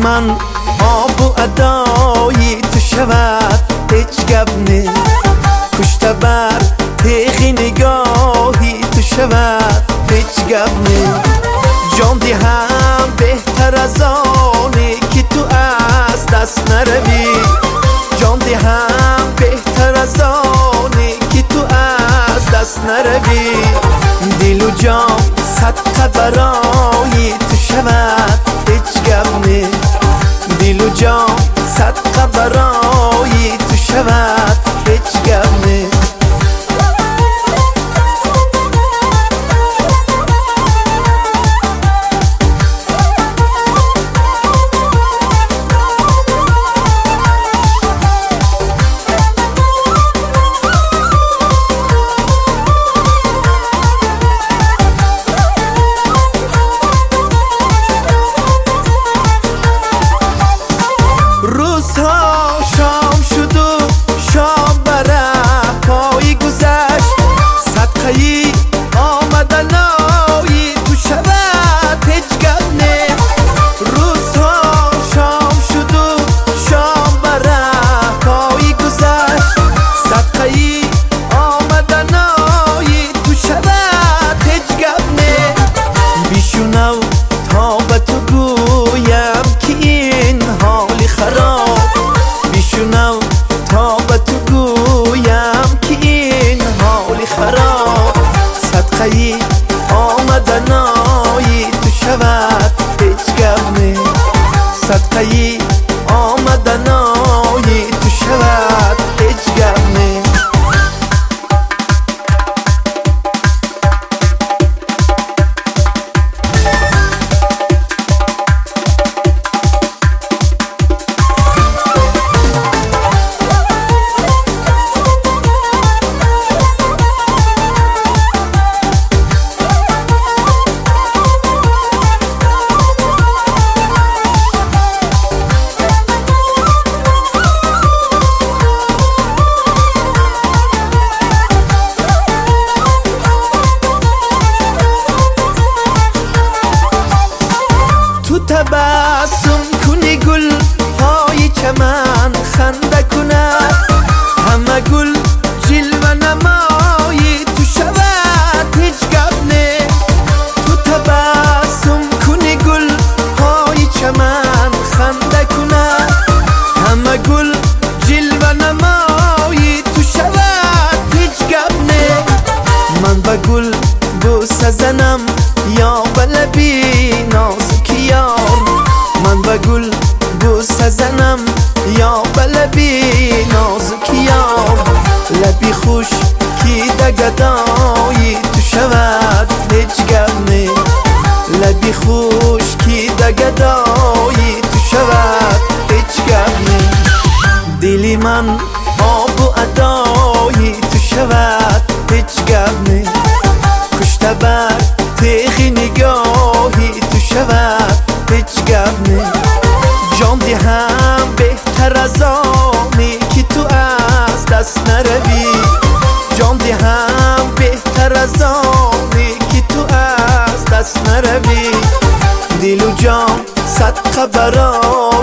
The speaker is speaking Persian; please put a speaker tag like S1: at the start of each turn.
S1: من آب و ادایی تو شود هیچ گپ نه، کشته بر تیغ نگاهی تو شود هیچ گپ نه. جان هم بهتر از آنی که تو از دست نروی، جان هم بهتر از آنی که تو از دست نروی. دل و جان صدقه برای تو شود هیچ گپ نه، دل و جان صدقه برای تو شود هیچ گپ نه. شام شد و شام بره پای گذشت، صدقه آمدنای تو شود هیچ گپ نه. روزها شام شد و شام بره پای گذشت، صدقه آمدنای تو شود هیچ گپ نه. بیشونو تا به تو گویم که این حال خراب، بیشونو تا به تو گویم که این حال خراب. صدقه آمدنای تو شود هیچ گپ نه، صدقه آمدنای تو شود هیچ گپ نه. تبسم کنی گل های چمن خنده کند، همه گل جلوه نمایی تو شود هیچ گپ نه. تو تبسم کنی گل های چمن خنده کند، همه گل جلوه نمایی تو شود هیچ گپ نه. من به گل بوسه زنم یا به لبی نازک یار، من به گل بوسه زنم یا به لبی نازک یار. لبی خوش کی ده گدایی تو شود هیچ گپ نه، لبی خوش کی ده گدایی تو شود هیچ گپ نه. دلی من آب و ادایی تو شود هیچ گپ نه، کشته بر تیغ نگاهی تو شود هیچ گپ نه. جان هم بهتر از آنی که تو از دست نروی، جان هم بهتر از آنی که تو از دست نروی. دل و جان صدقه برای